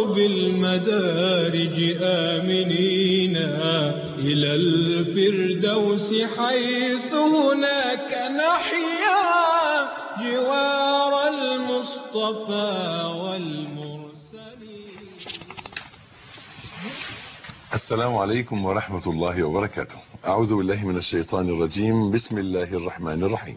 بالمدارج آمنين إلى الفردوس حيث هناك نحيا جوار المصطفى والمرسلين. السلام عليكم ورحمة الله وبركاته. أعوذ بالله من الشيطان الرجيم. بسم الله الرحمن الرحيم.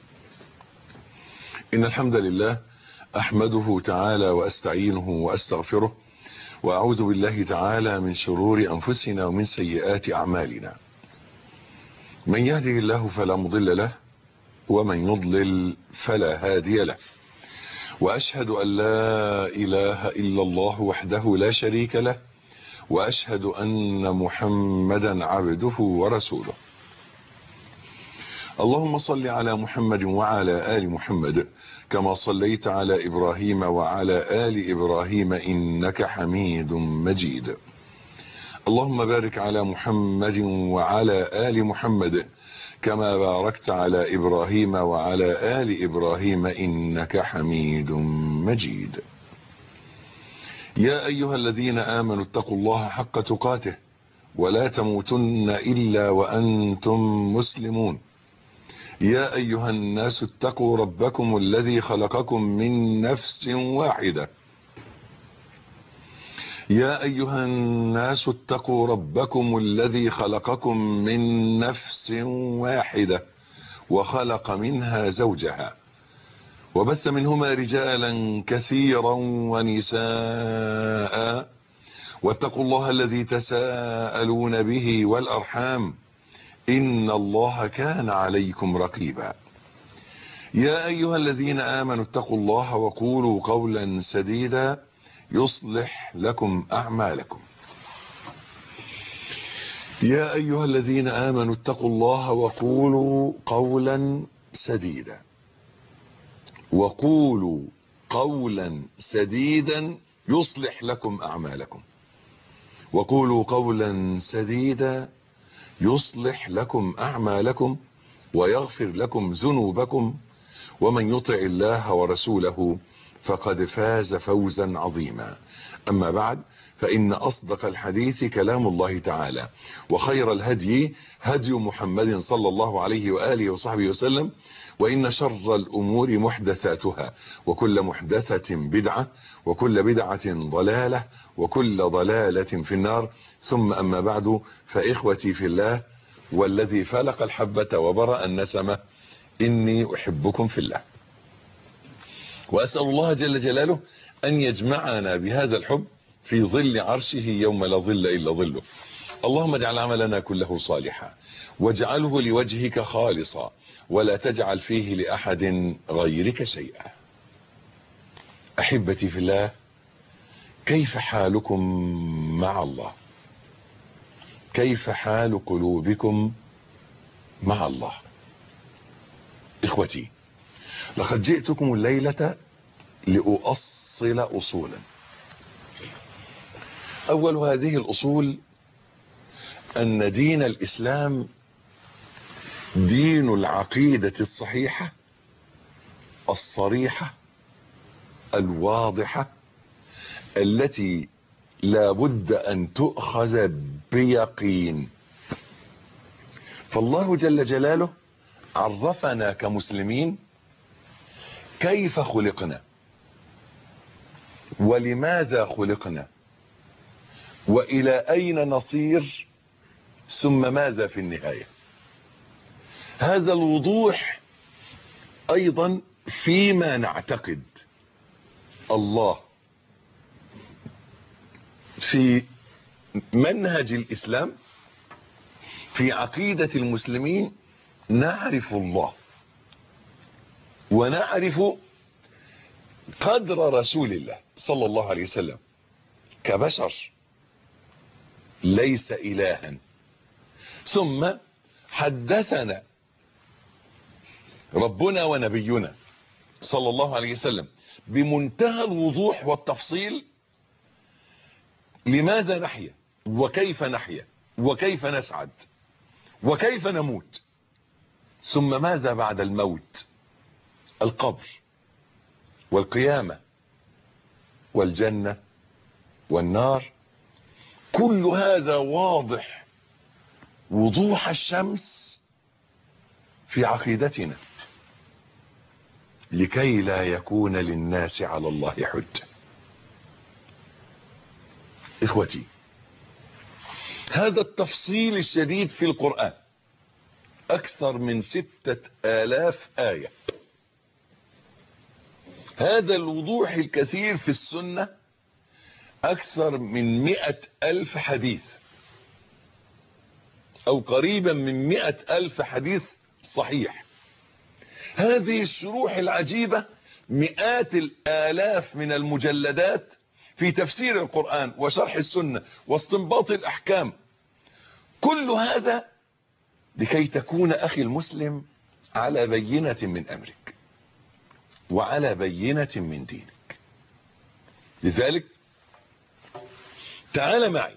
إن الحمد لله أحمده تعالى وأستعينه وأستغفره، وأعوذ بالله تعالى من شرور أنفسنا ومن سيئات أعمالنا. من يهده الله فلا مضل له، ومن يضلل فلا هادي له. وأشهد أن لا إله إلا الله وحده لا شريك له، وأشهد أن محمدا عبده ورسوله. اللهم صل على محمد وعلى آل محمد كما صليت على إبراهيم وعلى آل إبراهيم إنك حميد مجيد. اللهم بارك على محمد وعلى آل محمد كما باركت على إبراهيم وعلى آل إبراهيم إنك حميد مجيد. يا أيها الذين آمنوا اتقوا الله حق تقاته ولا تموتن إلا وأنتم مسلمون. يا أيها الناس اتقوا ربكم الذي خلقكم من نفس واحدة. يا أيها الناس اتقوا ربكم الذي خلقكم من نفس واحدة وخلق منها زوجها، وبث منهما رجالا كثيرا ونساء، واتقوا الله الذي تساءلون به والأرحام إن الله كان عليكم رقيبا. يا أيها الذين آمنوا اتقوا الله وقولوا قولا سديدا يصلح لكم أعمالكم. يا أيها الذين آمنوا اتقوا الله وقولوا قولا سديدا، وقولوا قولا سديدا يصلح لكم أعمالكم. وقولوا قولا سديدا يصلح لكم أعمالكم ويغفر لكم ذنوبكم، ومن يطع الله ورسوله فقد فاز فوزا عظيما. أما بعد، فإن أصدق الحديث كلام الله تعالى، وخير الهدي هدي محمد صلى الله عليه وآله وصحبه وسلم، وإن شر الأمور محدثاتها، وكل محدثة بدعة، وكل بدعة ضلالة، وكل ضلالة في النار. ثم أما بعد، فإخوتي في الله والذي فلق الحبة وبرأ النسمة، إني أحبكم في الله، وأسأل الله جل جلاله أن يجمعنا بهذا الحب في ظل عرشه يوم لا ظل إلا ظله. اللهم اجعل عملنا كله صالحا، واجعله لوجهك خالصا، ولا تجعل فيه لأحد غيرك شيئا. أحبتي في الله، كيف حالكم مع الله؟ كيف حال قلوبكم مع الله؟ إخوتي، لقد جئتكم الليلة لأؤصل أصولا. أول هذه الأصول أن دين الإسلام دين العقيدة الصحيحة الصريحة الواضحة، التي لا بد أن تؤخذ بيقين. فالله جل جلاله عرفنا كمسلمين كيف خلقنا، ولماذا خلقنا، وإلى أين نصير، ثم ماذا في النهاية. هذا الوضوح أيضا فيما نعتقد الله، في منهج الإسلام، في عقيدة المسلمين نعرف الله، ونعرف قدر رسول الله صلى الله عليه وسلم كبشر ليس إلها. ثم حدثنا ربنا ونبينا صلى الله عليه وسلم بمنتهى الوضوح والتفصيل لماذا نحيا، وكيف نحيا، وكيف نسعد، وكيف نموت، ثم ماذا بعد الموت، القبر والقيامة والجنة والنار، كل هذا واضح وضوح الشمس في عقيدتنا، لكي لا يكون للناس على الله حجة. اخوتي، هذا التفصيل الشديد في القرآن اكثر من 6000 آية، هذا الوضوح الكثير في السنة اكثر من 100,000 حديث، او قريبا من 100,000 حديث صحيح. هذه الشروح العجيبة، مئات الآلاف من المجلدات في تفسير القرآن وشرح السنة واستنباط الأحكام، كل هذا لكي تكون أخي المسلم على بينة من أمرك وعلى بينة من دينك. لذلك تعال معي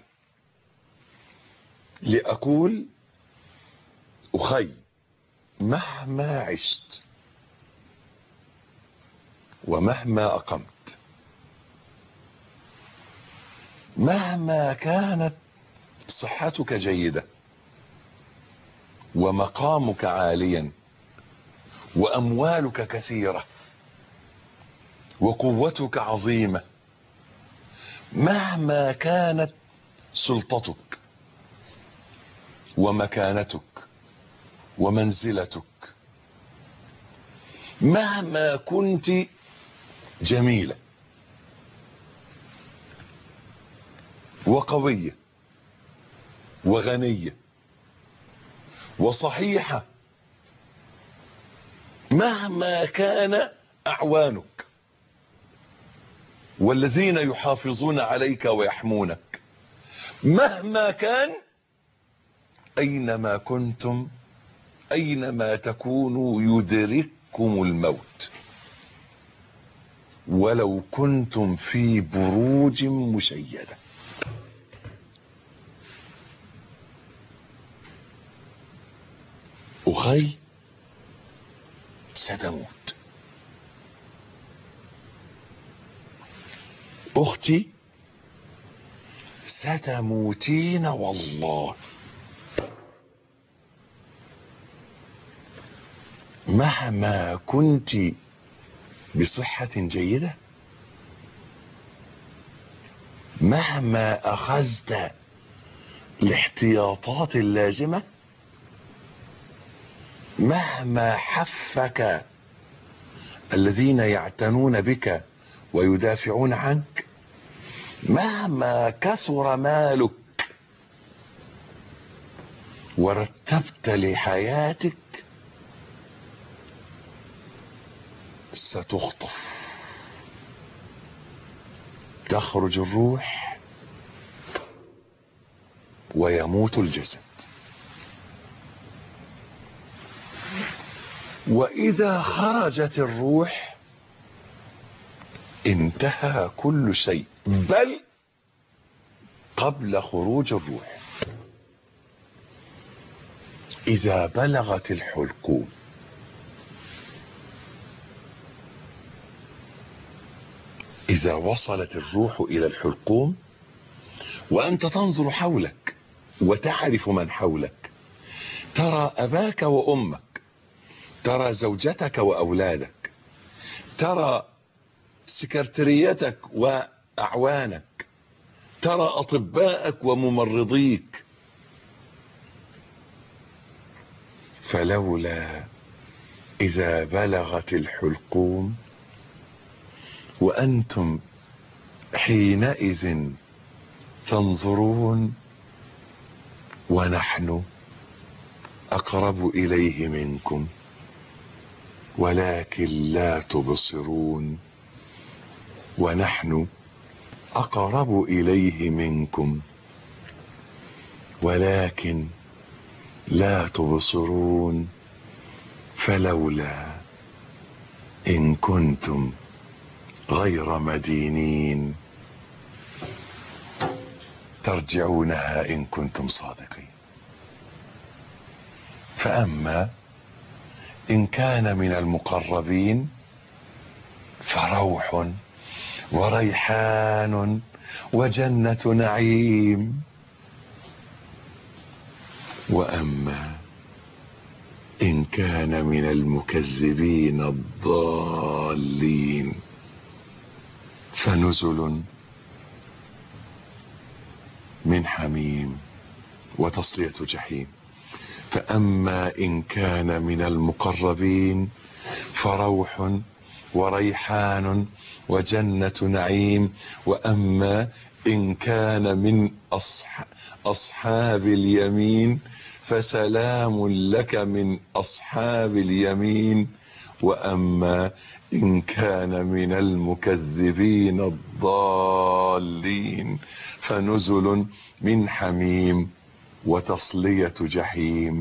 لأقول: أخي، مهما عشت ومهما أقمت، مهما كانت صحتك جيدة ومقامك عاليا وأموالك كثيرة وقوتك عظيمة، مهما كانت سلطتك ومكانتك ومنزلتك، مهما كنت جميلة وقوية وغنية وصحيحة، مهما كان أعوانك والذين يحافظون عليك ويحمونك، مهما كان، أينما كنتم أينما تكونوا يدرككم الموت، ولو كنتم في بروج مشيدة. أخي، ستموت. أختي، ستموتين والله. مهما كنت بصحة جيدة، مهما أخذت الاحتياطات اللازمة، مهما حفك الذين يعتنون بك ويدافعون عنك، مهما كثر مالك ورتبت لحياتك، ستخطف، تخرج الروح ويموت الجسد. وإذا خرجت الروح انتهى كل شيء، بل قبل خروج الروح إذا بلغت الحلقوم، إذا وصلت الروح إلى الحلقوم وأنت تنظر حولك وتعرف من حولك، ترى أباك وأمك، ترى زوجتك وأولادك، ترى سكرتريتك وأعوانك، ترى أطباءك وممرضيك، فلولا إذا بلغت الحلقوم وأنتم حينئذ تنظرون ونحن أقرب إليه منكم ولكن لا تبصرون، ونحن أقرب إليه منكم ولكن لا تبصرون، فلولا إن كنتم غير مدينين ترجعونها إن كنتم صادقين. فأما إن كان من المقربين فروح وريحان وجنة نعيم. وأما إن كان من المكذبين الضالين فنزل من حميم وتصلية جحيم. فأما إن كان من المقربين فروح وريحان وجنة نعيم. وأما إن كان من أصحاب اليمين فسلام لك من أصحاب اليمين. وأما إن كان من المكذبين الضالين فنزل من حميم وتصلية جحيم.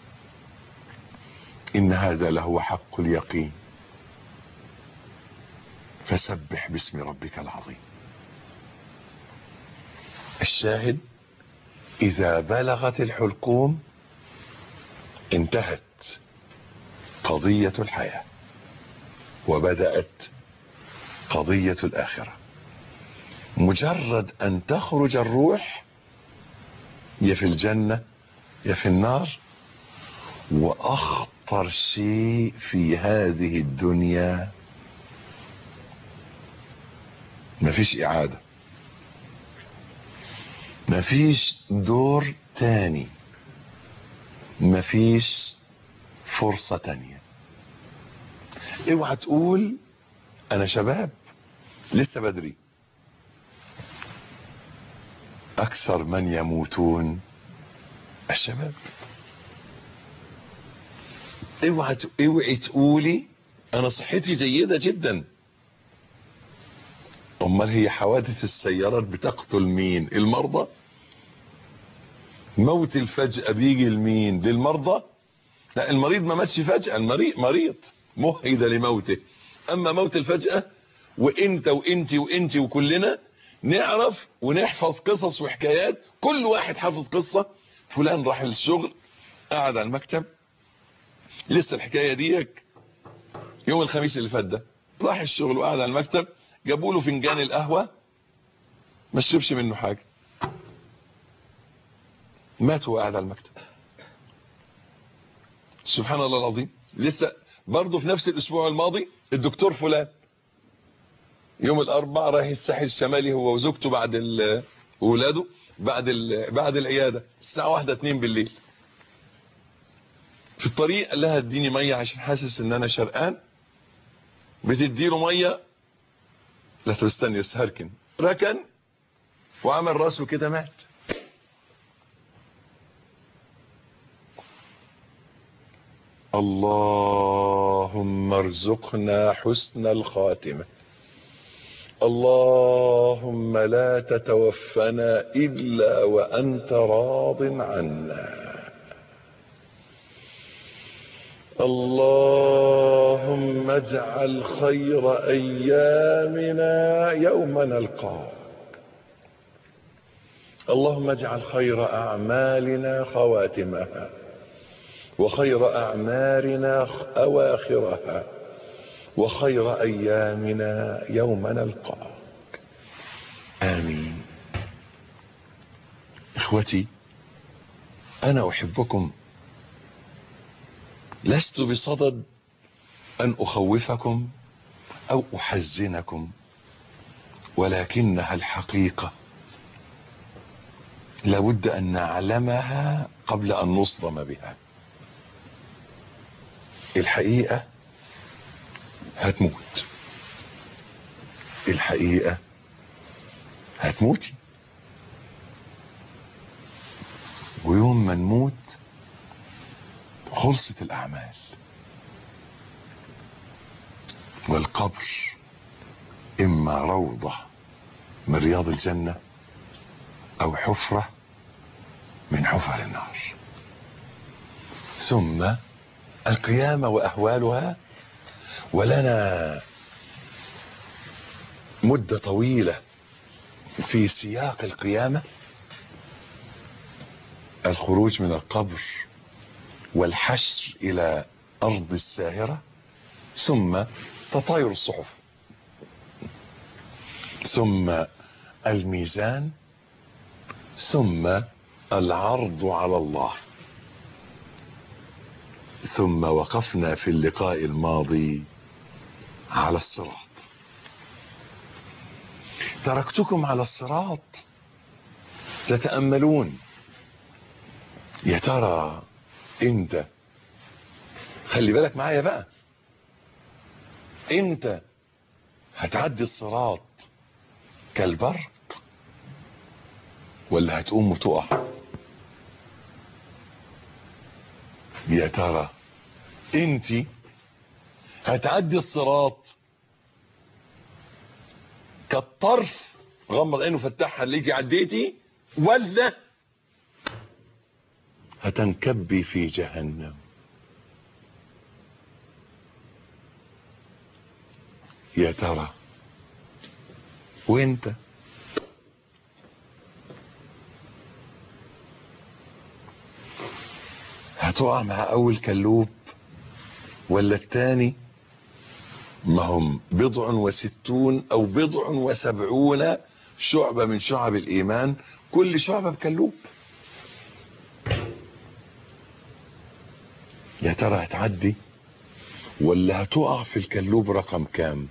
إن هذا لهو حق اليقين. فسبح باسم ربك العظيم. الشاهد: إذا بلغت الحلقوم انتهت قضية الحياة وبدأت قضية الآخرة. مجرد أن تخرج الروح يا في الجنة يا في النار. وأخطر شيء في هذه الدنيا مفيش إعادة، مفيش دور تاني، مفيش فرصة تانية. اوعى تقول انا شباب لسه بدري. اكثر من يموتون الشباب. اوعي تقولي انا صحتي جيدة جدا. امال هي حوادث السيارات بتقتل مين؟ المرضى. موت الفجأة بيجي لمين؟ للمرضى. لا، المريض ما ماتش فجأة، المريض مريض مهد لموته. اما موت الفجأة وانت وانت وانت وكلنا نعرف ونحفظ قصص وحكايات. كل واحد حافظ قصة. فلان راح الشغل قعد على المكتب، لسه الحكاية ديك يوم الخميس اللي فات ده، راح الشغل وقعد على المكتب، جابوا له فنجان القهوة ما شربش منه حاجة، مات وهو قاعد على المكتب. سبحان الله العظيم. لسه برضه في نفس الاسبوع الماضي الدكتور فلان يوم الاربعاء رايح الساحل الشمالي هو وزوجته بعد اولاده بعد العياده الساعه 1 2 بالليل. في الطريق قال لها اديني ميه عشان حاسس ان انا شرقان. بتديله ميه، لا تستني هركن، ركن وعمل راسه كده مات. اللهم ارزقنا حسن الخاتمة. اللهم لا تتوفنا إلا وأنت راض عنا. اللهم اجعل خير أيامنا يوم نلقاك. اللهم اجعل خير أعمالنا خواتمها وخير أعمارنا أواخرها وخير أيامنا يوم نلقاك. آمين. إخوتي، أنا أحبكم. لست بصدد أن أخوفكم أو أحزنكم، ولكنها الحقيقة لابد أن نعلمها قبل أن نصدم بها. الحقيقة هتموت. الحقيقة هتموتي. ويوم ما نموت خلصت الأعمال. والقبر إما روضة من رياض الجنة أو حفرة من حفر النار. ثم القيامة وأهوالها. ولنا مدة طويلة في سياق القيامة: الخروج من القبر والحشر إلى أرض الساهرة ثم تطاير الصحف. ثم الميزان، ثم العرض على الله. ثم وقفنا في اللقاء الماضي على الصراط. تركتكم على الصراط تتأملون. يا ترى انت، خلي بالك معايا بقى، انت هتعدي الصراط كالبرق ولا هتقوم وتقع؟ يا ترى انت هتعدي الصراط كالطرف، غمض عينه فتحها اللي عديتي، ولا هتنكبي في جهنم؟ يا ترى وانت هتقع مع اول كلوب ولا التاني؟ ما هم 60 او 70 شعبة من شعب الايمان، كل شعبة بكلوب. يا ترى هتعدي ولا هتقع في الكلوب رقم كام؟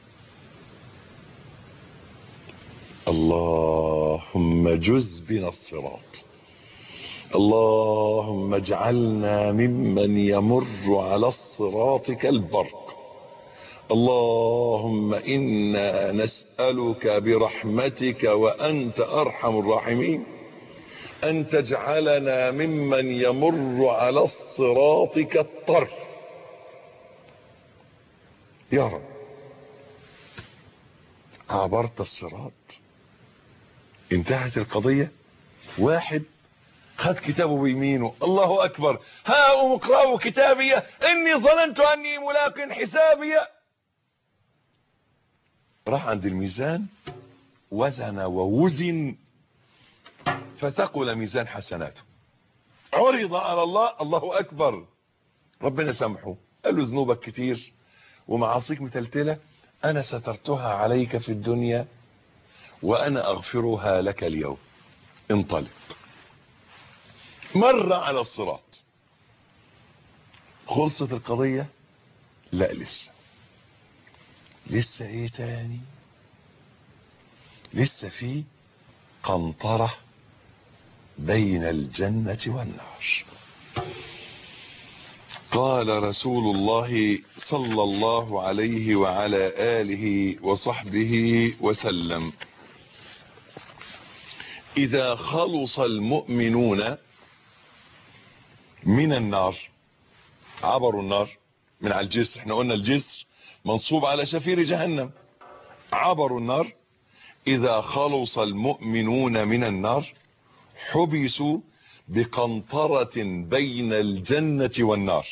اللهم جز بنا الصراط، اللهم اجعلنا ممن يمر على الصراط كالبرق. اللهم إنا نسألك برحمتك وأنت أرحم الراحمين أن تجعلنا ممن يمر على الصراط كالطرف يا رب. عبرت الصراط، انتهت القضية. واحد خد كتابه بيمينه، الله أكبر، ها اقرأوا كتابي إني ظننت أني ملاق حسابي. راح عند الميزان، وزن ووزن، فثقل ميزان حسناته. عرض على الله، الله أكبر، ربنا سامحه، قال له ذنوبك كتير ومعاصيك متلتلة، أنا سترتها عليك في الدنيا وأنا أغفرها لك اليوم، انطلق. مر على الصراط، خلصت القضية؟ لا، لسه ايه تاني؟ لسه في قنطرة بين الجنة والنار. قال رسول الله صلى الله عليه وعلى آله وصحبه وسلم: إذا خلص المؤمنون من النار، عبروا النار من على الجسر، احنا قلنا الجسر منصوب على شفير جهنم، عبروا النار. إذا خلص المؤمنون من النار حبسوا بقنطرة بين الجنة والنار،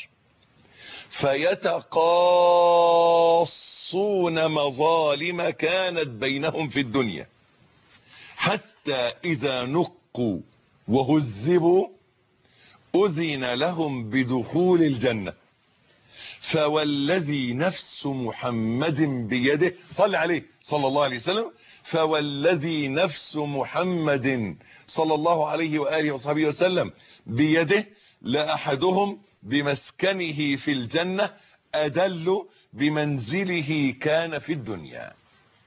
فيتقاصون مظالم كانت بينهم في الدنيا، حتى إذا نقوا وهذبوا أذن لهم بدخول الجنة. فوالذي نفس محمد بيده، صلى عليه صلى الله عليه وسلم، فوالذي نفس محمد صلى الله عليه وآله وصحبه وسلم بيده لأحدهم بمسكنه في الجنة أدل بمنزله كان في الدنيا.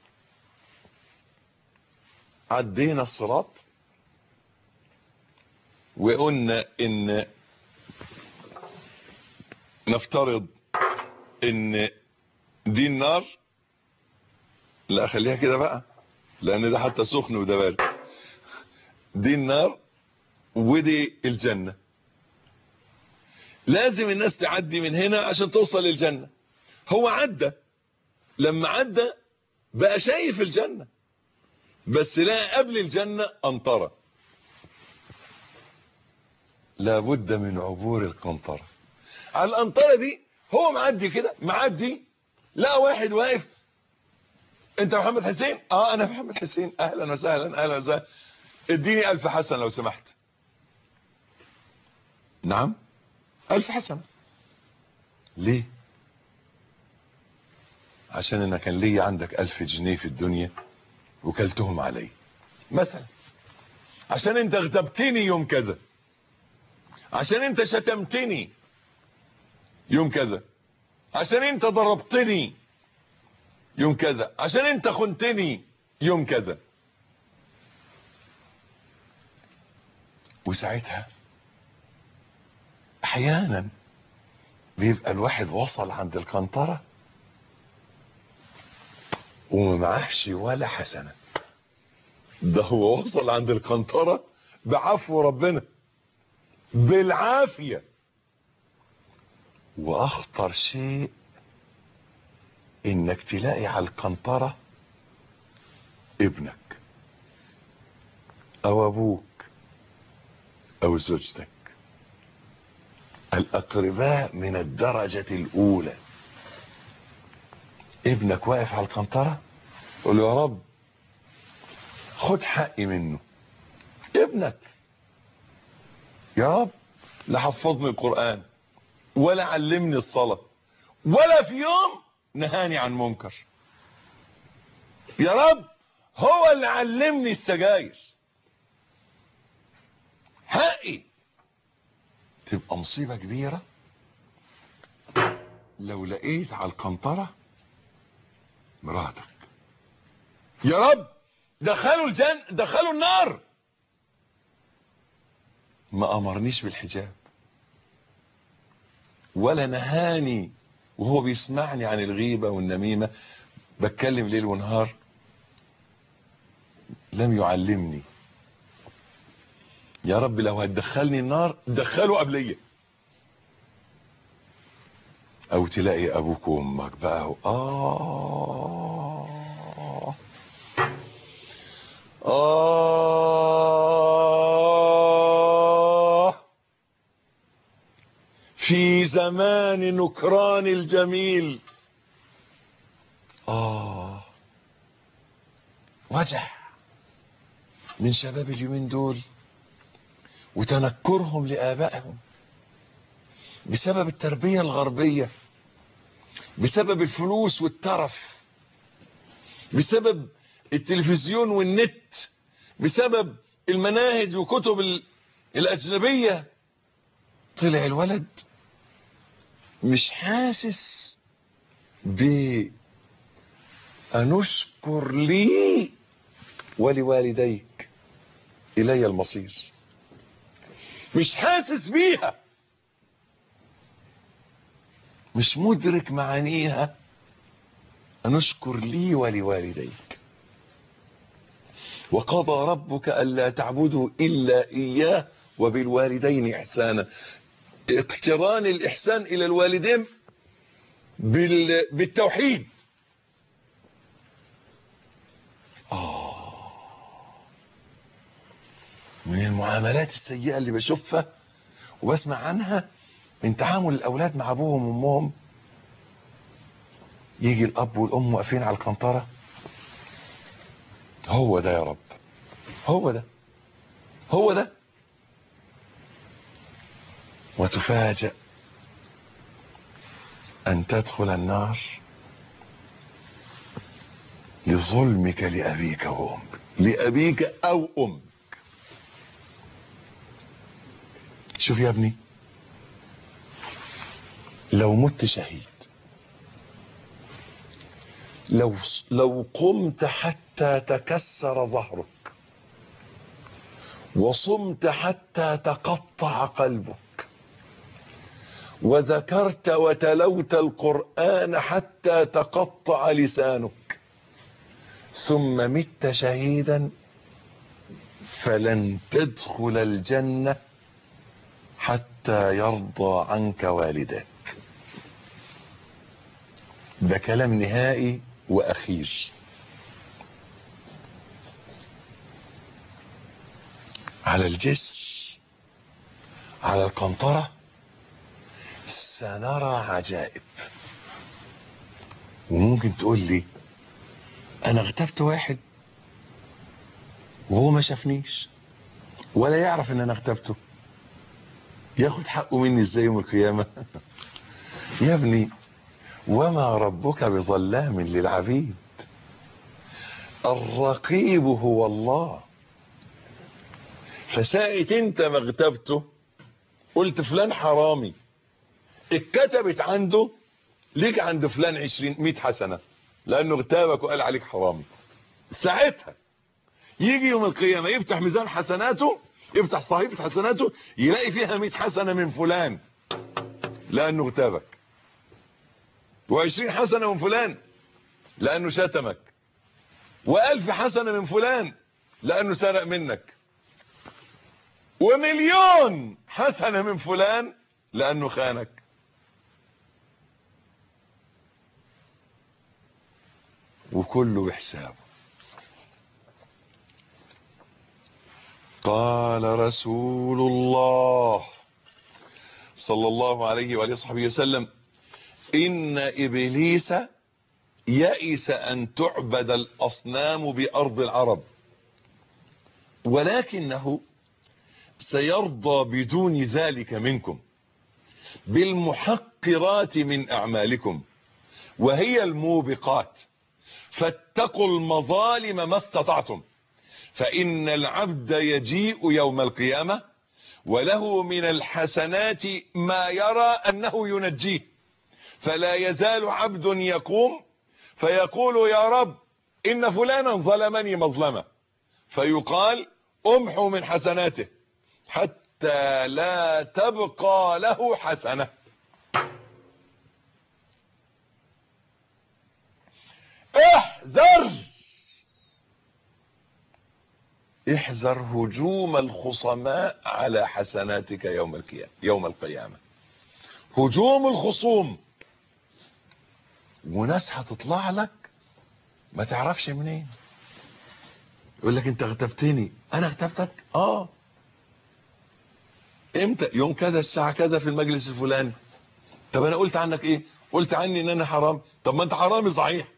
عدينا الصراط وقلنا ان نفترض ان دي النار، لا خليها كده بقى لان ده حتى سخن وده بارد، دي النار ودي الجنة، لازم الناس تعدي من هنا عشان توصل للجنة. هو عدى، لما عدى بقى شايف الجنة، بس لا قبل الجنة قنطرة، لابد من عبور القنطرة. على القنطرة دي هو معدي كده، معدي لا واحد واقف: انت محمد حسين؟ اه انا محمد حسين، اهلا وسهلا اهلا وسهلا، اديني 1000 حسنة لو سمحت. نعم 1000 حسنة. ليه؟ عشان انا كان ليا عندك 1000 جنيه في الدنيا وكلتهم علي مثلا، عشان انت اغتبتني يوم كذا، عشان انت شتمتني يوم كذا، عشان انت ضربتني يوم كذا، عشان انت خنتني يوم كذا. وساعتها احيانا بيبقى الواحد وصل عند القنطرة وما معهش ولا حسنة، ده هو وصل عند القنطرة بعفو ربنا بالعافية. واخطر شيء انك تلاقي على القنطرة ابنك او ابوك او زوجتك، الاقرباء من الدرجة الاولى. ابنك واقف على القنطرة قول له يا رب خد حقي منه. ابنك يا رب لا حفظني القرآن ولا علمني الصلاة ولا في يوم نهاني عن منكر. يا رب هو اللي علمني السجاير. حقي. تبقى مصيبة كبيرة لو لقيت على القنطرة مراتك. يا رب دخلوا النار. ما امرنيش بالحجاب ولا نهاني وهو بيسمعني عن الغيبة والنميمة، بتكلم ليل ونهار، لم يعلمني. يا رب لو هتدخلني النار دخله قبلية. او تلاقي ابوك وامك بقى في زمان نكران الجميل وجع من شباب اليومين دول وتنكرهم لآبائهم بسبب التربية الغربية، بسبب الفلوس والترف، بسبب التلفزيون والنت، بسبب المناهج وكتب الأجنبية. طلع الولد مش حاسس أنشكر لي ولوالديك إلي المصير، مش حاسس بيها، مش مدرك معانيها. أنشكر لي ولوالديك. وقضى ربك ألا تعبدوا إلا إياه وبالوالدين إحسانا. اقتران الإحسان إلى الوالدين بالتوحيد. من المعاملات السيئة اللي بشوفها وبسمع عنها من تعامل الأولاد مع أبوهم وأمهم، يجي الأب والأم واقفين على القنطرة، هو ده يا رب، هو ده، هو ده، وتفاجأ أن تدخل النار لظلمك لأبيك وأمك، لأبيك أو أمك. شوف يا ابني، لو مت شهيد، لو قمت حتى تكسر ظهرك وصمت حتى تقطع قلبك وذكرت وتلوت القرآن حتى تقطع لسانك ثم مت شهيدا، فلن تدخل الجنة حتى يرضى عنك والدك. ده كلام نهائي وأخير. على الجسر، على القنطرة، سنرى عجائب. وممكن تقول لي أنا اغتبت واحد وهو ما شافنيش ولا يعرف ان انا اغتبته، ياخد حقه مني ازاي يوم القيامة؟ يا ابني وما ربك بظلام للعبيد. الرقيب هو الله. فساعة انت ما اغتبته قلت فلان حرامي، اتكتبت عنده ليك عند فلان 20 100 حسنة لانه اغتابك وقال عليك حرامي. ساعتها يجي يوم القيامة يفتح ميزان حسناته، يفتح صحيفة حسناته يلاقي فيها 100 حسنة من فلان لانه اغتابك، و20 حسنة من فلان لانه شتمك، و1000 حسنة من فلان لانه سرق منك، ومليون حسنة من فلان لانه خانك. وكله بحسابه. قال رسول الله صلى الله عليه وآله وصحبه وسلم: إن إبليس يئس أن تعبد الأصنام بأرض العرب، ولكنه سيرضى بدون ذلك منكم بالمحقرات من أعمالكم وهي الموبقات، فاتقوا المظالم ما استطعتم، فإن العبد يجيء يوم القيامة وله من الحسنات ما يرى أنه ينجيه، فلا يزال عبد يقوم فيقول: يا رب إن فلانا ظلمني مظلمة، فيقال: امحو من حسناته حتى لا تبقى له حسنة. احذر هجوم الخصماء على حسناتك يوم القيامة. هجوم الخصوم، وناس هتطلع لك ما تعرفش منين، يقول لك انت اغتبتني. انا اغتبتك؟ امتى؟ يوم كذا الساعة كذا في المجلس الفلاني. طب انا قلت عنك ايه؟ قلت عني ان انا حرام. طب ما انت حرامي صحيح.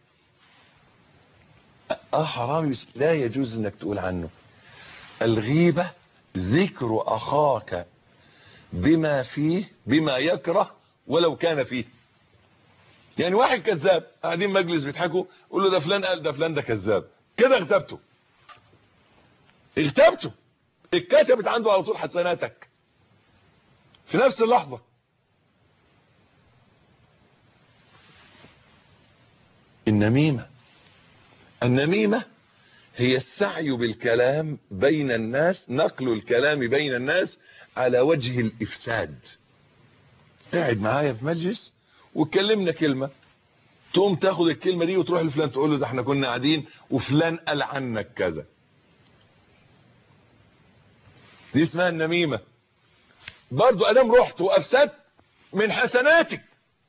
حرامي بس لا يجوز انك تقول عنه. الغيبة ذكر اخاك بما يكره ولو كان فيه. يعني واحد كذاب، قاعدين مجلس بيضحكوا، قول له ده فلان قال ده فلان ده كذاب، كده اغتبته. اتكتبت عنده على طول حسناتك في نفس اللحظة. النميمة هي السعي بالكلام بين الناس، نقل الكلام بين الناس على وجه الإفساد. قاعد معايا في مجلس واتكلمنا كلمة، تقوم تاخد الكلمة دي وتروح لفلان تقول له ده احنا كنا قاعدين وفلان قال عنك كذا. دي اسمها النميمة. برضو ادام رحت وافسدت من حسناتك.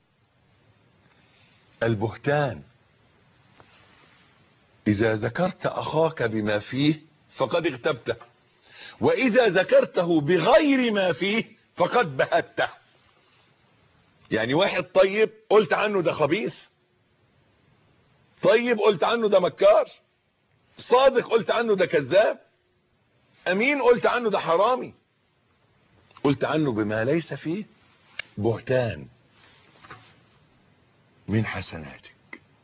البهتان: اذا ذكرت اخاك بما فيه فقد اغتبته، واذا ذكرته بغير ما فيه فقد بهته. يعني واحد طيب قلت عنه ده خبيث، طيب قلت عنه ده مكار، صادق قلت عنه ده كذاب، امين قلت عنه ده حرامي، قلت عنه بما ليس فيه، بهتان من حسناتك.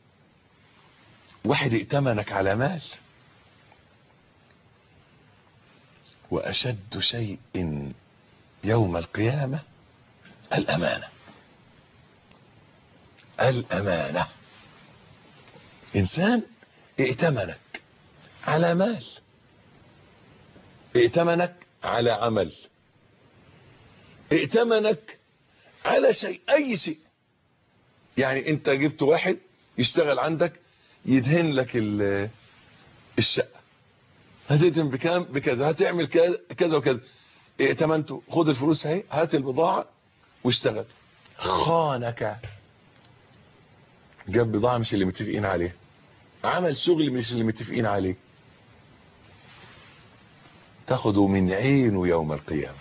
واحد ائتمنك على مال، واشد شيء يوم القيامة الامانة. انسان ائتمنك على مال، ائتمنك على عمل، ائتمنك على شيء، اي شيء. يعني انت جبت واحد يشتغل عندك يدهن لك الشقة، هتدهن بكام؟ بكذا، هتعمل كذا وكذا. ائتمنته، خد الفلوس اهي، هات البضاعة واشتغل. خانك، جاب بضاعة مش اللي متفقين عليه، عمل شغل مش اللي متفقين عليه، تاخده من عينه يوم القيامة.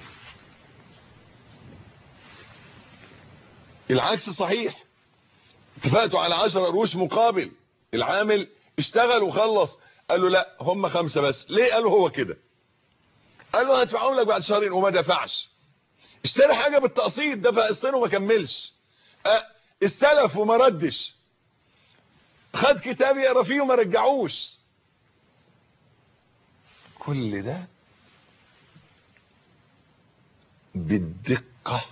العكس صحيح، اتفقتوا على 10 قروش مقابل، العامل اشتغل وخلص، قال له لا هم 5 بس. ليه؟ قال له هو كده. قال له هدفعهم لك بعد شهرين، وما دفعش. اشترى حاجة بالتقسيط، دفع قسطين وما كملش. استلف وما ردش. خد كتاب يقرا فيه وما رجعوش. كل ده بالدقة.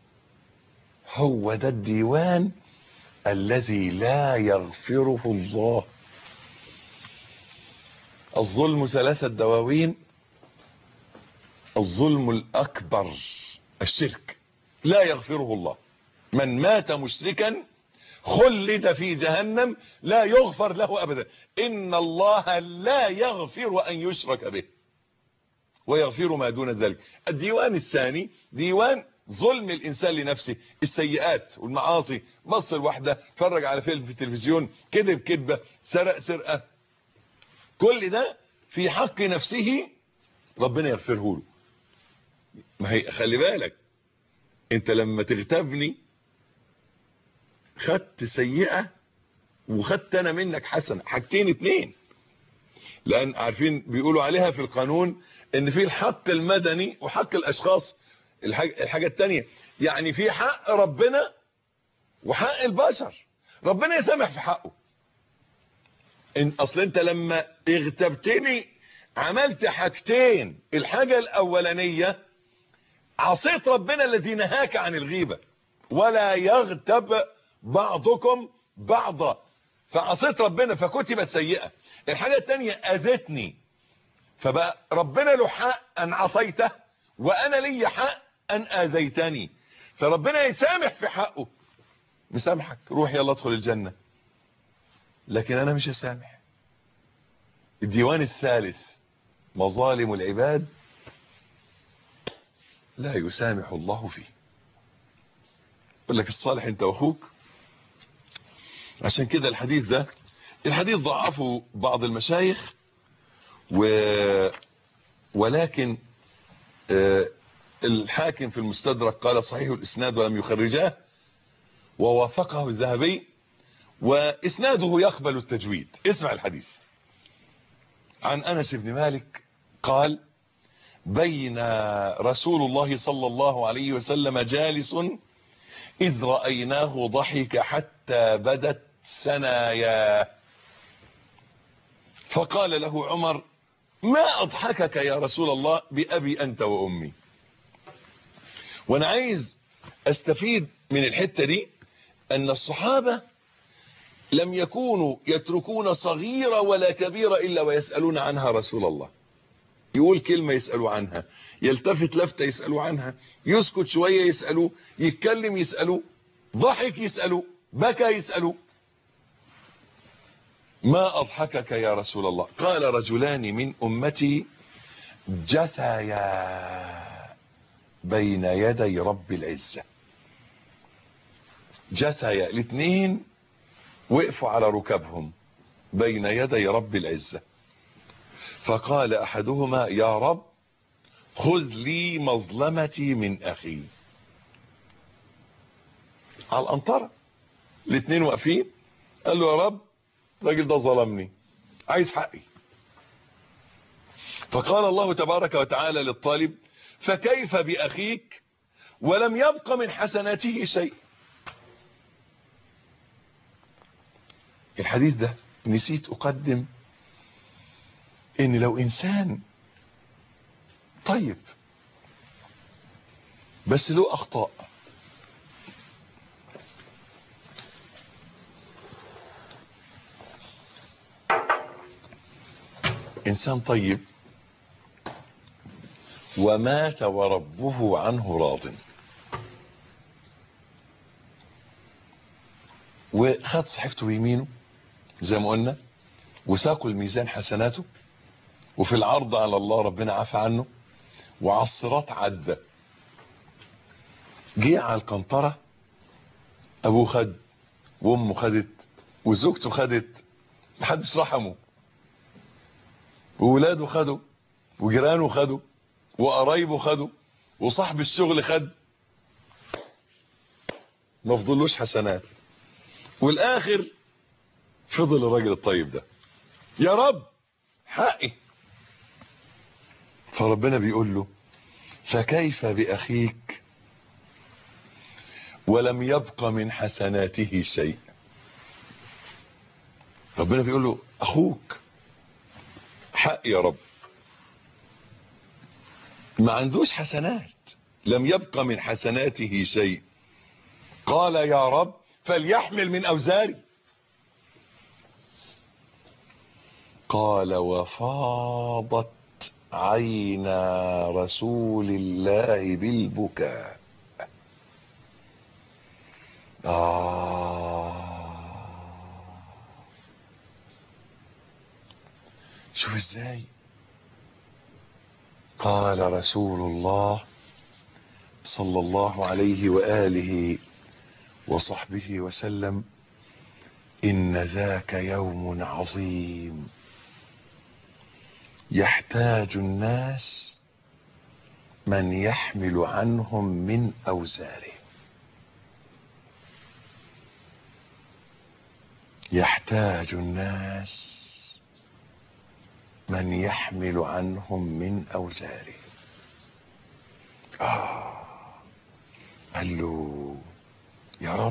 هو ده الديوان الذي لا يغفره الله. الظلم 3 دواوين. الظلم الأكبر الشرك لا يغفره الله. من مات مشركا خلد في جهنم لا يغفر له أبدا. إن الله لا يغفر أن يشرك به ويغفر ما دون ذلك. الديوان الثاني ديوان ظلم الإنسان لنفسه، السيئات والمعاصي، بص الوحدة، فرج على فيلم في التلفزيون، كذب كذبة، سرق سرقة، كل ده في حق نفسه ربنا يغفره له. ما هي خلي بالك، انت لما تغتابني خدت سيئة وخدت انا منك حسنة، حاجتين اتنين. لان عارفين بيقولوا عليها في القانون ان في الحق المدني وحق الاشخاص. الحاجة التانية يعني في حق ربنا وحق البشر. ربنا يسامح في حقه. اصل انت لما اغتبتني عملت حاجتين. الحاجة الاولانية عصيت ربنا الذي نهاك عن الغيبة، ولا يغتب بعضكم بعضا، فعصيت ربنا فكتبت سيئة. الحاجة التانية اذتني، فبقى ربنا له حق ان عصيته وانا لي حق ان اذيتني، فربنا يسامح في حقه. مسامحك، روح يلا ادخل الجنة، لكن انا مش هسامح. الديوان الثالث مظالم العباد لا يسامح الله فيه. يقول لك الصالح انت واخوك. عشان كده الحديث ضعفه بعض المشايخ ولكن الحاكم في المستدرك قال صحيح الاسناد ولم يخرجاه، ووافقه الذهبي، واسناده يقبل التجويد. اسمع الحديث. عن انس بن مالك قال: بين رسول الله صلى الله عليه وسلم جالس إذ رأيناه ضحك حتى بدت ثناياه، فقال له عمر: ما أضحكك يا رسول الله بأبي أنت وأمي. وأنا عايز أستفيد من الحتة دي أن الصحابة لم يكونوا يتركون صغيرة ولا كبيرة إلا ويسألون عنها رسول الله. يقول كلمة يسألوا عنها، يلتفت لفتة يسألوا عنها، يسكت شوية يسألوا، يتكلم يسألوا، ضحك يسألوا، بكى يسألوا: ما أضحكك يا رسول الله؟ قال: رجلان من أمتي جثيا بين يدي رب العزة. جثيا، الاثنين وقفوا على ركبهم بين يدي رب العزة. فقال أحدهما: يا رب خذ لي مظلمتي من أخي. على الأنطرة الاثنين واقفين، قال له: يا رب الراجل ده ظلمني، عايز حقي. فقال الله تبارك وتعالى للطالب: فكيف بأخيك ولم يبق من حسناته شيء. الحديث ده نسيت أقدم ان لو انسان طيب بس له اخطاء، انسان طيب ومات وربه عنه راض، وخد صحيفته بيمينه زي ما قلنا، وساقوا الميزان حسناته، وفي العرض على الله ربنا عفى عنه، وعلى الصراط عدى. جه على القنطرة، ابوه خد وامه خدت وزوجته خدت، محدش رحمه، وولاده خدوا وجيرانه خدوا وقرايبه خدوا وصاحب الشغل خد، ما فضلوش حسنات. والاخر فضل الراجل الطيب ده: يا رب حقي. فربنا بيقول له: فكيف بأخيك ولم يبق من حسناته شيء. ربنا بيقول له: اخوك حق يا رب، ما عندوش حسنات، لم يبق من حسناته شيء. قال يا رب فليحمل من أوزاري. قال وفاضت عينا رسول الله بالبكاء. شوف ازاي. قال رسول الله صلى الله عليه وآله وصحبه وسلم إن ذاك يوم عظيم يحتاج الناس من يحمل عنهم من أوزاره. يحتاج الناس من يحمل عنهم من أوزاره. قال له يا رب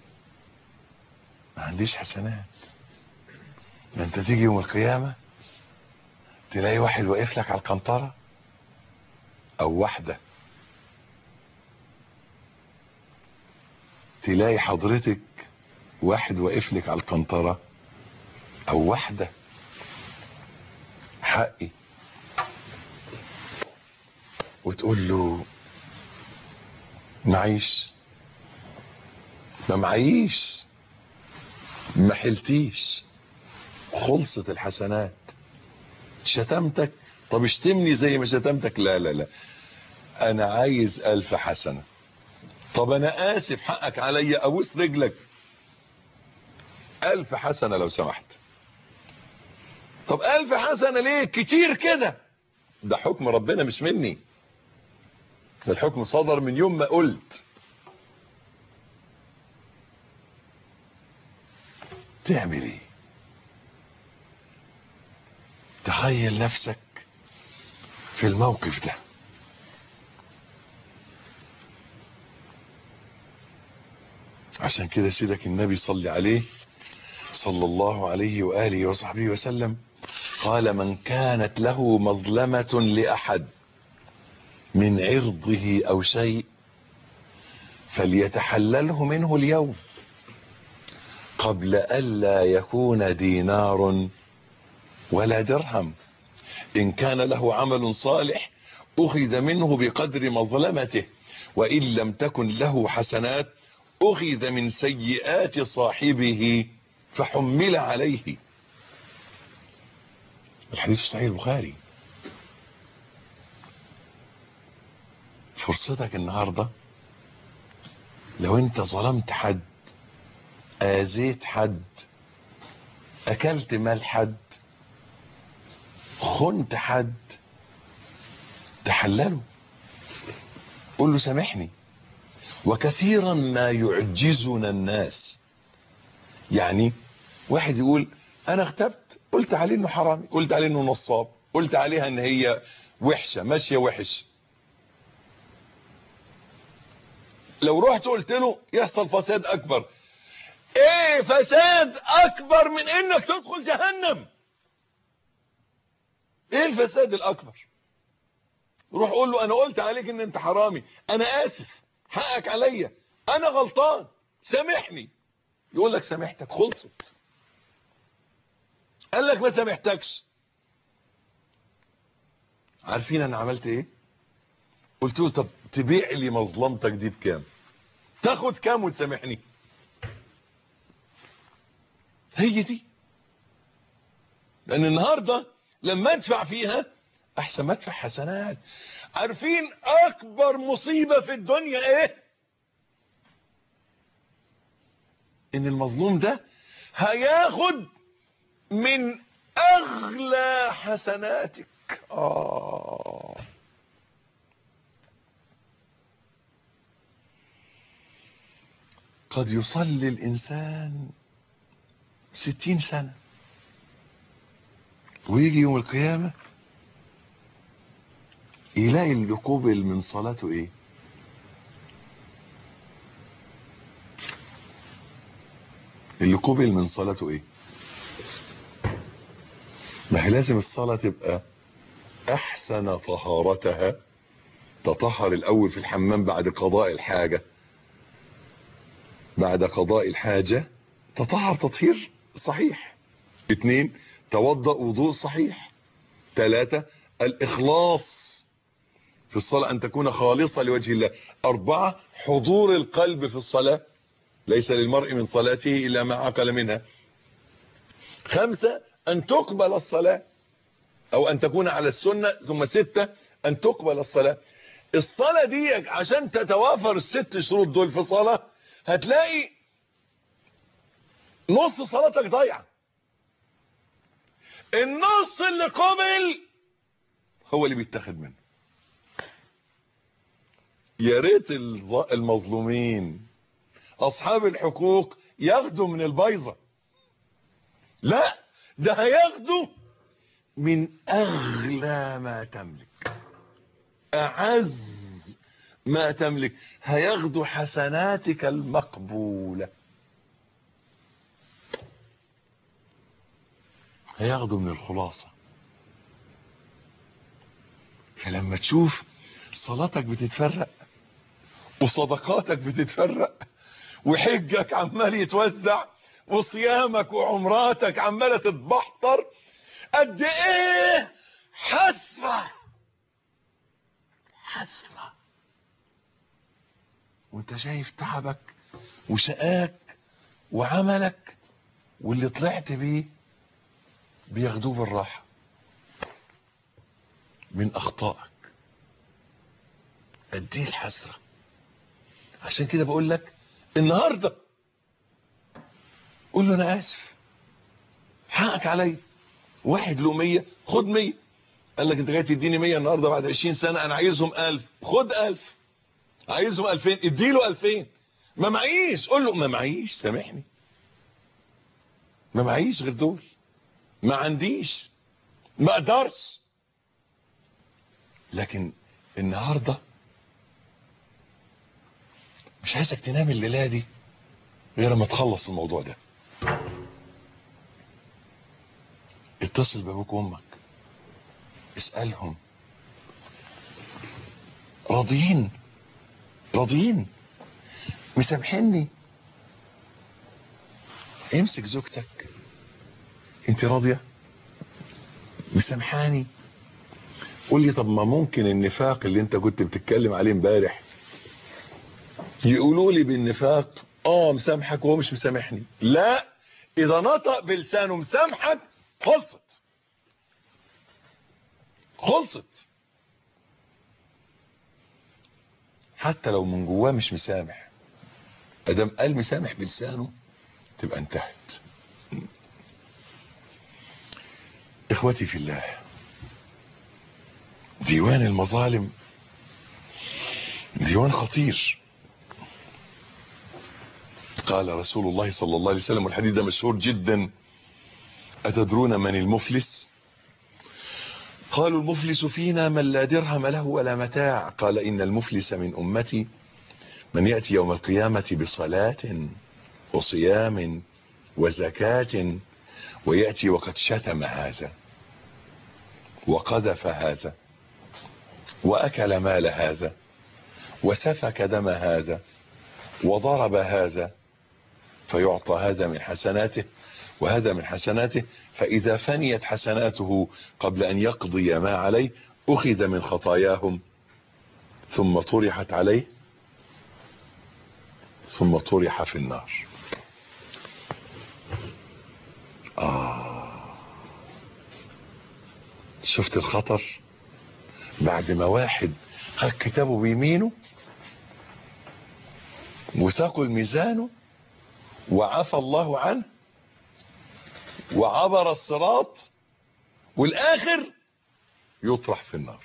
ما عنديش حسنات. ما انت تيجي يوم القيامة تلاقي واحد واقف لك على القنطرة او واحدة، تلاقي حضرتك واحد واقف لك على القنطرة او واحدة، حقي، وتقول له معيش، ما معيش، ما حلتيش، خلصت الحسنات. شتمتك، طب اشتمني زي ما شتمتك. لا لا لا، انا عايز 1000 حسنة. طب انا اسف حقك عليا، ابوس رجلك، 1000 حسنة لو سمحت. طب 1000 حسنة ليه كتير كده؟ ده حكم ربنا مش مني، ده الحكم صدر من يوم ما قلت. تعمل ايه؟ تخيل نفسك في الموقف ده. عشان كده سيدك النبي صلى عليه صلى الله عليه وآله وصحبه وسلم قال من كانت له مظلمة لأحد من عرضه أو شيء فليتحلله منه اليوم قبل ألا يكون دينار ولا درهم. إن كان له عمل صالح أخذ منه بقدر مظلمته، وإن لم تكن له حسنات أخذ من سيئات صاحبه فحمل عليه. الحديث في صحيح البخاري. فرصتك النهاردة لو انت ظلمت حد، آذيت حد، أكلت مال حد، خنت حد، تحلله، قل له سامحني. وكثيرا ما يعجزنا الناس. يعني واحد يقول انا اغتبت، قلت عليه انه حرامي، قلت عليه انه نصاب، قلت عليها ان هي وحشة ماشية وحش، لو رحت قلت له يحصل فساد اكبر. ايه فساد اكبر من انك تدخل جهنم؟ ايه الفساد الاكبر؟ روح قول له انا قلت عليك ان انت حرامي، انا اسف، حقك عليا، انا غلطان، سامحني. يقول لك سامحتك، خلصت. قال لك ما سامحتكش. عارفين انا عملت ايه؟ قلت له طب تبيع لي مظلمتك دي بكام؟ تاخد كام وتسامحني؟ هي دي. لان النهارده لما ادفع فيها احسن ما ادفع حسنات. عارفين اكبر مصيبة في الدنيا ايه؟ ان المظلوم ده هياخد من اغلى حسناتك. قد يصلي الانسان 60 سنة ويجي يوم القيامة يلاقي اللي قبل من صلاته ايه؟ اللي قبل من صلاته ايه؟ ما هي لازم الصلاة تبقى احسن طهارتها تطهر الاول في الحمام بعد قضاء الحاجة، بعد قضاء الحاجة تطهر تطهير صحيح. 2 توضأ وضوء صحيح. 3 الاخلاص في الصلاة ان تكون خالصة لوجه الله. 4 حضور القلب في الصلاة، ليس للمرء من صلاته الا ما عقل منها. 5 ان تقبل الصلاة او ان تكون على السنة. ثم 6 ان تقبل الصلاة. الصلاة دي عشان تتوافر ال6 شروط دول في صلاة هتلاقي نص صلاتك ضايعة. النص اللي قبل هو اللي بيتاخد منه. يا ريت المظلومين اصحاب الحقوق ياخدوا من البيضة، لا ده هياخدوا من اغلى ما تملك، اعز ما تملك. هياخدوا حسناتك المقبولة، هياخدوا من الخلاصة. فلما تشوف صلاتك بتتفرق وصدقاتك بتتفرق وحجك عمال يتوزع وصيامك وعمراتك عمالة تتبحتر، قد ايه حسرة حسرة وانت شايف تعبك وشقاك وعملك واللي طلعت بيه بياخدوه بالراحة من اخطائك. قد ايه الحسرة. عشان كده بقول لك النهاردة قول له انا اسف، حقك علي. واحد له 100 خد 100. قال لك انت جاي تديني 100 النهارده بعد 20 سنة، انا عايزهم 1000 خد 1000. عايزهم 2000 اديله 2000. ما معيش قول له ما معيش سامحني، ما معيش غير دول، ما عنديش، ما اقدرش. لكن النهارده مش عايزك تنام الليله دي غير ما تخلص الموضوع ده. اتصل بابوك وامك اسألهم راضيين مسامحيني. امسك زوجتك، انت راضية مسامحاني؟ قول لي طب ما ممكن النفاق اللي انت كنت بتتكلم عليه امبارح يقولوا لي بالنفاق مسامحك وهو مش مسامحني. لا، اذا نطق بلسانه مسامحك خلصت. حتى لو من جواه مش مسامح، ادام قال مسامح بلسانه تبقى انتهت. اخوتي في الله، ديوان المظالم ديوان خطير. قال رسول الله صلى الله عليه وسلم، والحديث ده مشهور جدا: أتدرون من المفلس؟ قالوا المفلس فينا من لا درهم له ولا متاع. قال إن المفلس من أمتي من يأتي يوم القيامة بصلاة وصيام وزكاة ويأتي وقد شتم هذا وقذف هذا وأكل مال هذا وسفك دم هذا وضرب هذا، فيعطى هذا من حسناته وهذا من حسناته، فإذا فنيت حسناته قبل أن يقضي ما عليه أخذ من خطاياهم ثم طرحت عليه ثم طرح في النار. شفت الخطر؟ بعد ما واحد خد كتابه بيمينه وثقل ميزانه وعفى الله عنه وعبر الصراط، والاخر يطرح في النار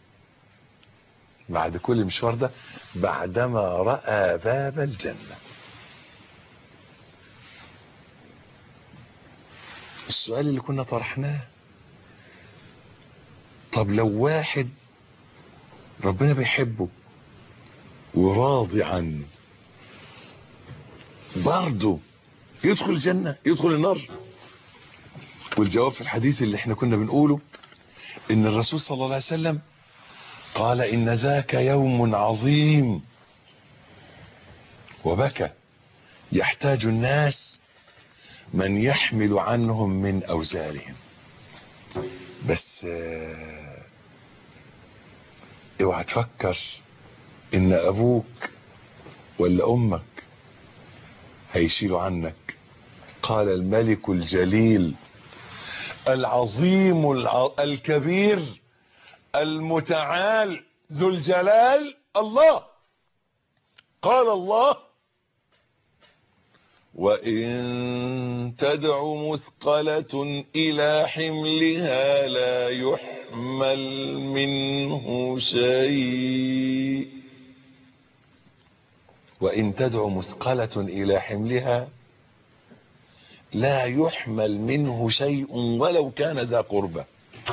بعد كل المشوار ده، بعدما رأى باب الجنة. السؤال اللي كنا طرحناه، طب لو واحد ربنا بيحبه وراضي عنه برضه يدخل الجنة يدخل النار؟ والجواب في الحديث اللي احنا كنا بنقوله ان الرسول صلى الله عليه وسلم قال إن ذاك يوم عظيم، وبكى. يحتاج الناس من يحمل عنهم من أوزارهم. بس اوعى تفكر إن أبوك ولا أمك هيشيلوا عنك. قال الملك الجليل العظيم الكبير المتعال ذو الجلال الله، قال الله وإن تدع مثقلة إلى حملها لا يحمل منه شيء. وإن تدع مثقلة إلى حملها لا يحمل منه شيء ولو كان ذا قربى.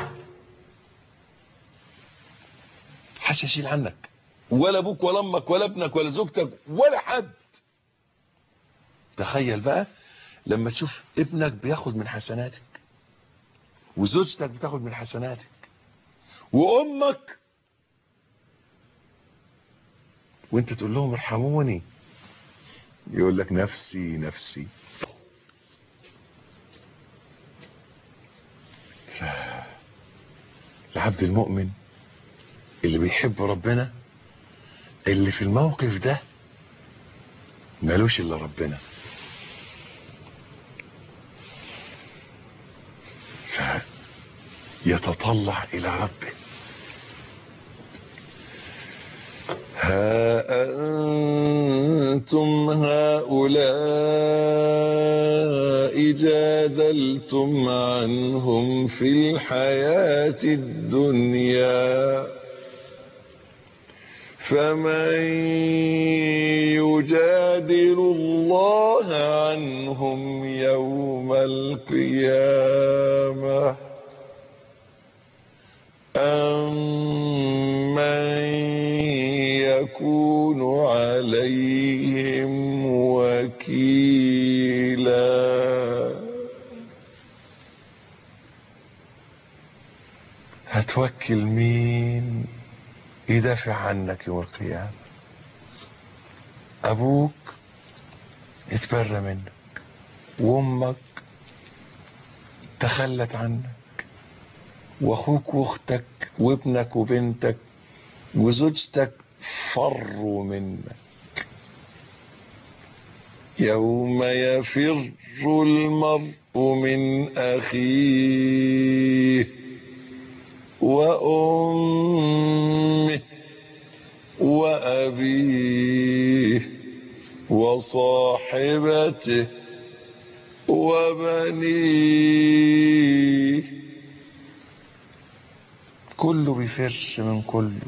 حش يشيل عنك، ولا ابوك ولا امك ولا ابنك ولا زوجتك ولا حد. تخيل بقى لما تشوف ابنك بياخد من حسناتك، وزوجتك بتاخد من حسناتك، وامك، وانت تقول لهم ارحموني، يقول لك نفسي نفسي. العبد المؤمن اللي بيحب ربنا، اللي في الموقف ده مالوش الا ربنا، فيتطلع الى ربه. ها أنتم هؤلاء جادلتم عنهم في الحياة الدنيا، فمن يجادل الله عنهم يوم القيامة أمن يكون عليهم وكيلا. هتوكل مين يدافع عنك يوم القيامة؟ ابوك اتبرى منك، وامك تخلت عنك، واخوك واختك وابنك وبنتك وزوجتك فروا منك. يوم يفر المرء من اخيه وامه وابيه وصاحبته وبنيه. كله بيفر من كله،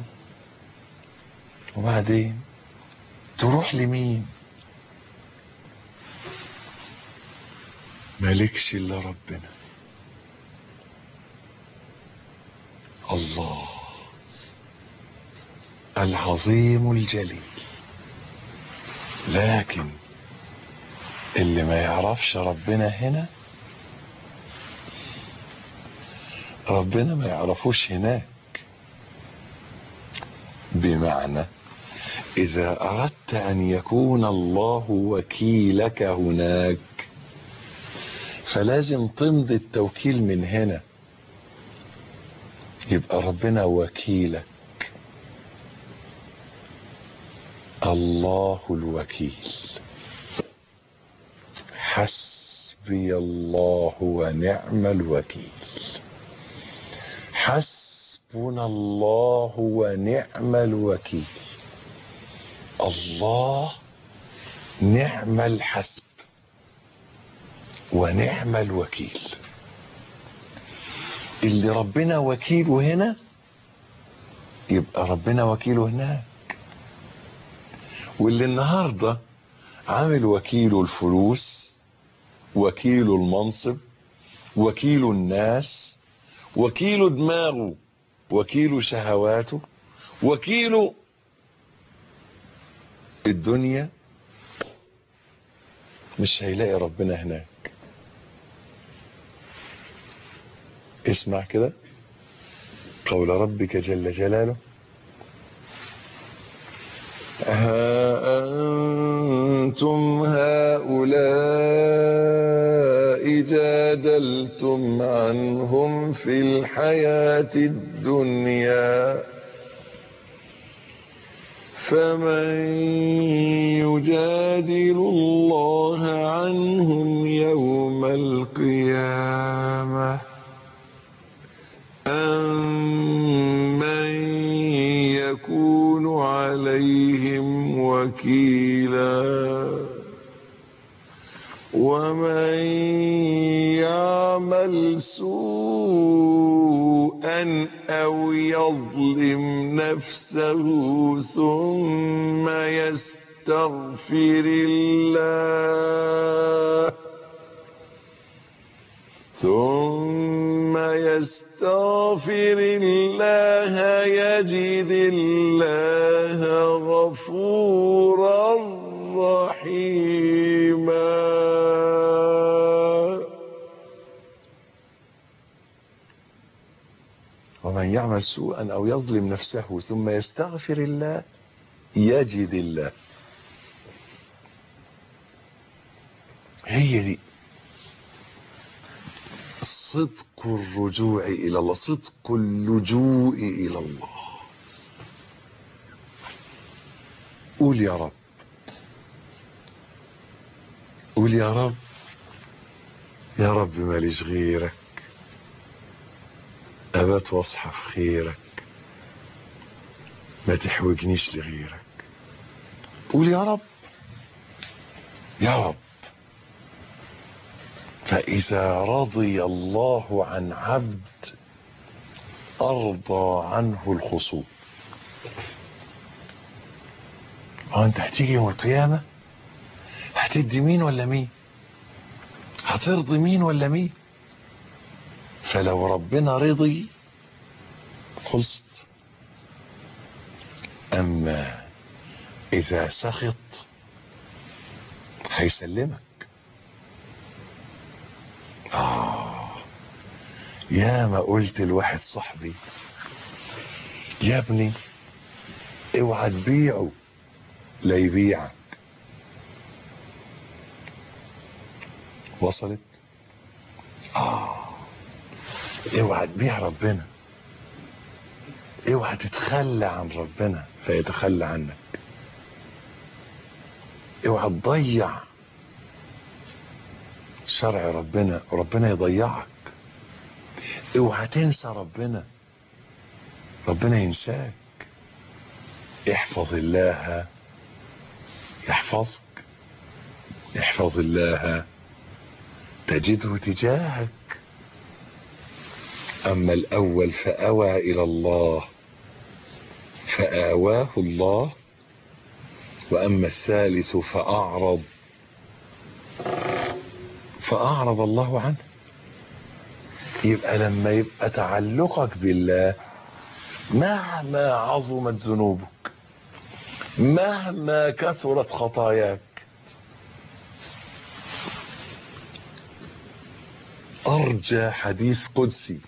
وبعدين تروح لمين؟ مالكش الا ربنا. الله العظيم الجليل. لكن اللي ما يعرفش ربنا هنا، ربنا ما يعرفوش هناك. بمعنى إذا أردت أن يكون الله وكيلك هناك، فلازم تمضي التوكيل من هنا، يبقى ربنا وكيلك. الله الوكيل. حسبي الله ونعم الوكيل. حسبنا الله ونعم الوكيل. الله نعم الحسب ونعم الوكيل. اللي ربنا وكيله هنا يبقى ربنا وكيله هناك. واللي النهاردة عامل وكيله الفلوس، وكيله المنصب، وكيله الناس، وكيله دماغه، وكيله شهواته، وكيله الدنيا، مش هيلاقي ربنا هناك. اسمع كده قول ربك جل جلاله ها أنتم هؤلاء جادلتم عنهم في الحياة الدنيا فمن يجادل الله عنهم يوم القيامة أم من يكون عليهم وكيلا ومن يعمل سوءا أو يظلم نفسه ثم يستغفر الله يجد الله غفورا رحيما. ومن يعمل سوءا أو يظلم نفسه ثم يستغفر الله يجد الله. هي دي صدق الرجوع إلى الله، صدق اللجوء إلى الله. قول يا رب، قول يا رب، يا رب ماليش غيرك، أبات واصحى في خيرك، ما تحوجنيش لغيرك. قول يا رب، يا رب. فإذا رضي الله عن عبد أرضى عنه الخصوم. انت هتيجي يوم القيامة هتدي مين ولا مين، هترضي مين ولا مين. فلو ربنا رضي خلصت. اما اذا سخط هيسلمك. يا ما قلت لواحد صاحبي يا ابني اوعى تبيعه لا يبيعك. وصلت؟ اوعى تبيع ربنا، اوعى تتخلى عن ربنا فيتخلى عنك، اوعى تضيع شرع ربنا ربنا يضيعك، اوعى تنسى ربنا ربنا ينساك. احفظ الله يحفظك، احفظ الله تجده تجاهك. اما الاول فاوى الى الله فآواه الله، واما الثالث فاعرض الله عنه. يبقى لما يبقى تعلقك بالله مهما عظمت ذنوبك، مهما كثرت خطاياك، أرجى حديث قدسي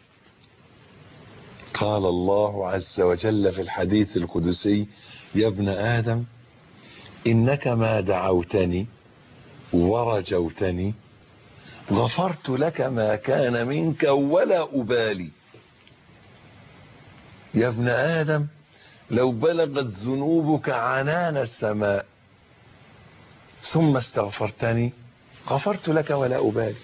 قال الله عز وجل في الحديث القدسي: يا ابن آدم إنك ما دعوتني ورجوتني غفرت لك ما كان منك ولا أبالي. يا ابن آدم لو بلغت ذنوبك عنان السماء ثم استغفرتني غفرت لك ولا أبالي.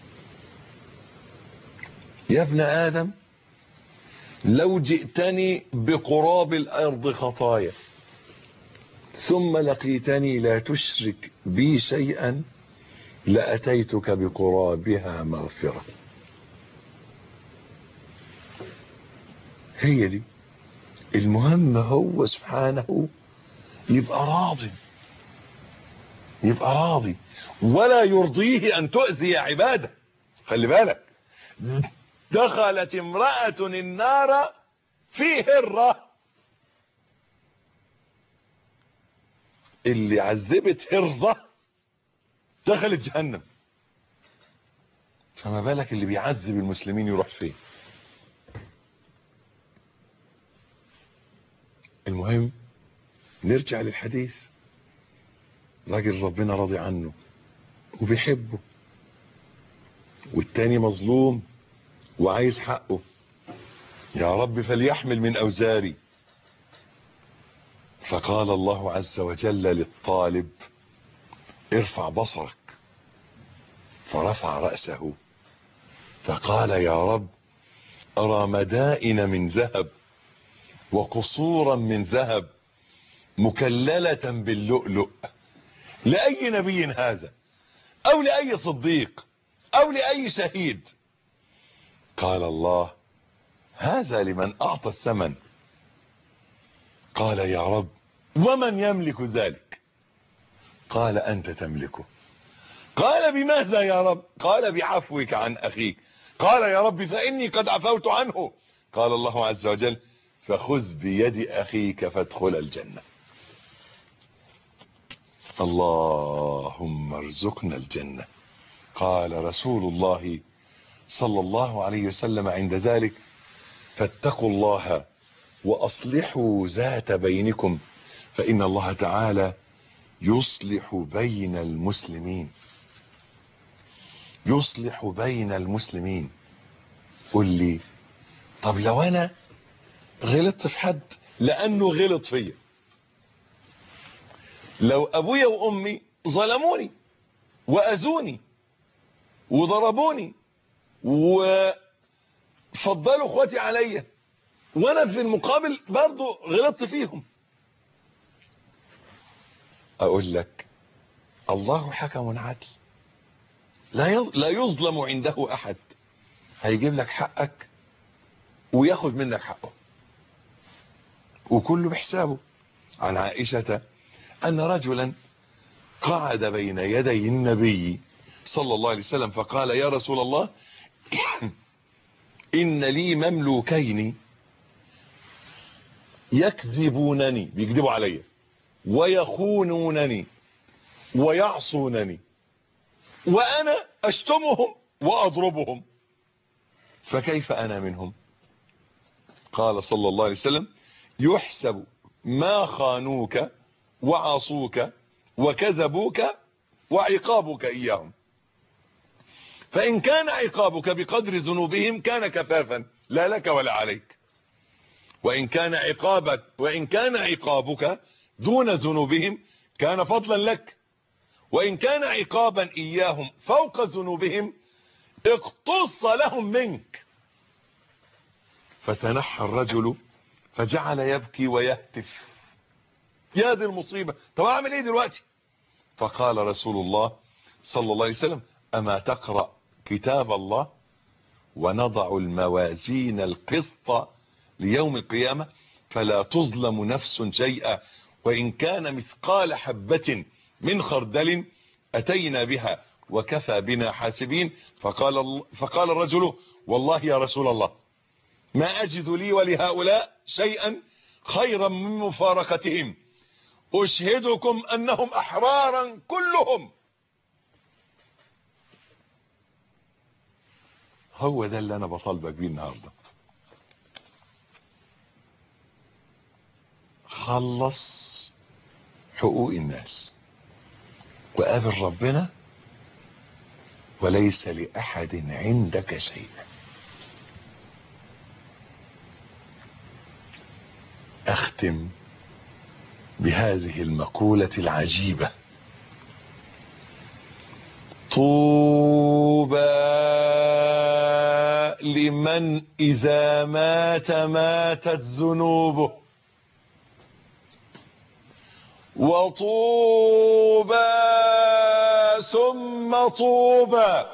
يا ابن آدم لو جئتني بقراب الأرض خطايا ثم لقيتني لا تشرك بي شيئا لأتيتك بقرابها مغفرة. هي دي المهم. هو سبحانه يبقى راضي، يبقى راضي ولا يرضيه أن تؤذي عباده. خلي بالك، دخلت امرأة النار في هرة، اللي عذبت هرة دخلت جهنم، فما بالك اللي بيعذب المسلمين يروح فين. المهم نرجع للحديث. راجل ربنا راضي عنه وبيحبه، والتاني مظلوم وعايز حقه. يا رب فليحمل من أوزاري. فقال الله عز وجل للطالب ارفع بصرك، فرفع رأسه فقال يا رب أرى مدائن من ذهب وقصورا من ذهب مكللة باللؤلؤ، لأي نبي هذا؟ أو لأي صديق أو لأي شهيد؟ قال الله هذا لمن أعطى الثمن. قال يا رب ومن يملك ذلك؟ قال أنت تملكه. قال بماذا يا رب؟ قال بعفوك عن أخيك. قال يا رب فإني قد عفوت عنه. قال الله عز وجل فخذ بيد أخيك فادخل الجنة. اللهم ارزقنا الجنة. قال رسول الله صلى الله عليه وسلم عند ذلك فاتقوا الله وأصلحوا ذات بينكم فإن الله تعالى يصلح بين المسلمين. يصلح بين المسلمين. قل لي طب لو أنا غلطت في حد لأنه غلط فيا، لو أبويا وأمي ظلموني وأذوني وضربوني وفضلوا اخواتي عليا وانا في المقابل برضو غلطت فيهم، اقول لك الله حكم عدل، لا يظلم عنده احد. هيجيب لك حقك وياخد منك حقه وكله بحسابه. عن عائشة ان رجلا قعد بين يدي النبي صلى الله عليه وسلم فقال يا رسول الله إن لي مملوكين يكذبونني، بيكذبوا علي، ويخونونني ويعصونني، وأنا أشتمهم وأضربهم، فكيف أنا منهم؟ قال صلى الله عليه وسلم يحسب ما خانوك وعصوك وكذبوك وعقابك إياهم، فإن كان عقابك بقدر ذنوبهم كان كفافا لا لك ولا عليك، وإن كان عقابك دون ذنوبهم كان فضلا لك، وإن كان عقابا إياهم فوق ذنوبهم اقتص لهم منك. فتنحى الرجل فجعل يبكي ويهتف يا دي المصيبة، طب أعمل إيه دلوقتي؟ فقال رسول الله صلى الله عليه وسلم أما تقرأ كتاب الله ونضع الموازين القسط ليوم القيامة فلا تظلم نفس شيئا وإن كان مثقال حبة من خردل أتينا بها وكفى بنا حاسبين. فقال الرجل والله يا رسول الله ما أجد لي ولهؤلاء شيئا خيرا من مفارقتهم، أشهدكم أنهم أحرارا كلهم. هو ده اللي أنا بطالبك بيه النهارده. خلص حقوق الناس وقابل ربنا وليس لأحد عندك شيء. أختم بهذه المقولة العجيبة: طوبى لمن إذا ماتت ذنوبه، وطوبى ثم طوبى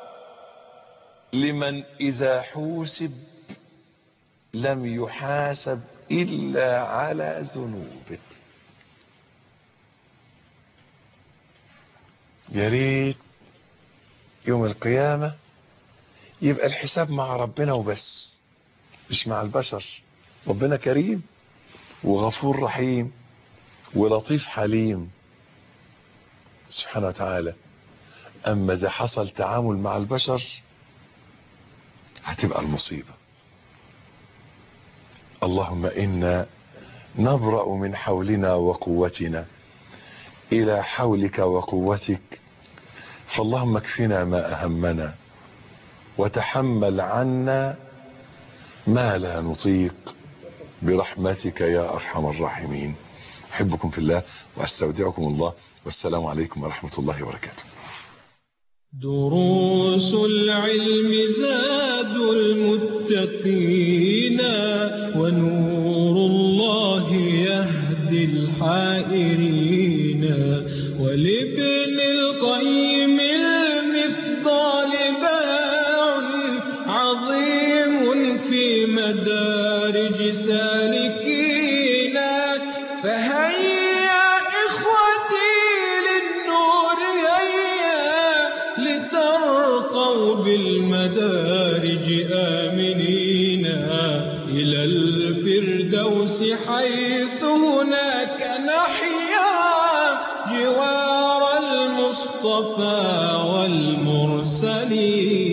لمن إذا حوسب لم يحاسب إلا على ذنوبه. يا ريت يوم القيامة يبقى الحساب مع ربنا وبس، مش مع البشر. ربنا كريم وغفور رحيم ولطيف حليم سبحانه وتعالى، اما اذا حصل تعامل مع البشر هتبقى المصيبة. اللهم إنا نبرأ من حولنا وقوتنا إلى حولك وقوتك، فاللهم اكفنا ما أهمنا وتحمل عنا ما لا نطيق برحمتك يا أرحم الراحمين. أحبكم في الله وأستودعكم الله، والسلام عليكم ورحمة الله وبركاته. دروس العلم زاد المتقين، ونور الله يهدي الحائرين، ولابن القيم المفضال باع عظيم في مدارج سالكين. فهيا إخوتي للنور هيا، لترقوا بالمدارج آمنين إلى الفردوس، حيث هناك نحيا جوار المصطفى والمرسلين.